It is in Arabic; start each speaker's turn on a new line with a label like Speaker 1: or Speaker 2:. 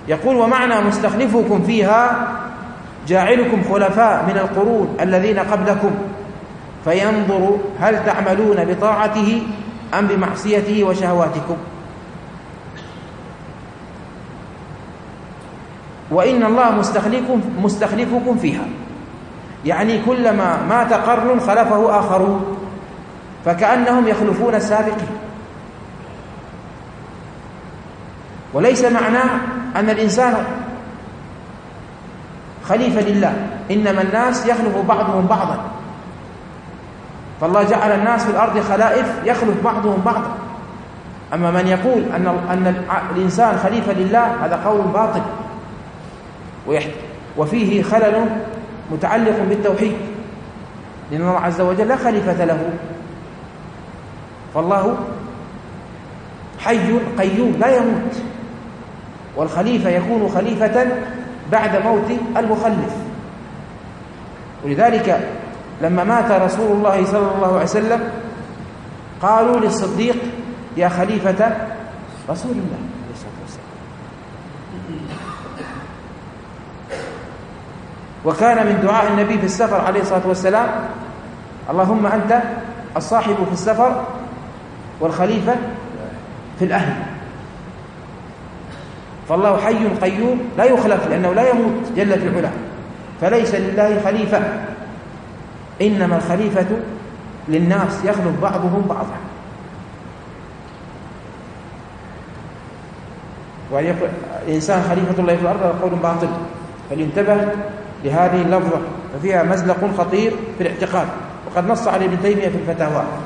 Speaker 1: يقول: ومعنى مستخلفكم فيها جاعلكم خلفاء من القرون الذين قبلكم فينظر هل تعملون بطاعته أم بمعصيته وشهواتكم. وإن الله مستخلفكم فيها، يعني كلما مات قرن خلفه آخرون، فكأنهم يخلفون السابقين. وليس معناه أن الإنسان خليفة لله، إنما الناس يخلف بعضهم بعضا، فالله جعل الناس في الأرض خلائف يخلف بعضهم بعضا. أما من يقول أن الإنسان خليفة لله هذا قول باطل وفيه خلل متعلق بالتوحيد، لأن الله عز وجل لا خليفة له، فالله حي قيوم لا يموت، والخليفة يكون خليفة بعد موت المخلف. ولذلك لما مات رسول الله صلى الله عليه وسلم قالوا للصديق: يا خليفة رسول الله عليه الصلاة والسلام. وكان من دعاء النبي في السفر عليه الصلاة والسلام: اللهم أنت الصاحب في السفر والخليفة في الأهل. فالله حي قيوم لا يخلف، لأنه لا يموت جل في علاه، فليس لله خليفة، إنما الخليفة للناس يخلف بعضهم بعضا. وأن يقول الإنسان خليفة الله في الأرض هذا قول باطل، فلينتبه لهذه اللفظة، ففيها مزلق خطير في الاعتقاد، وقد نص عليه ابن تيمية في الفتاوى.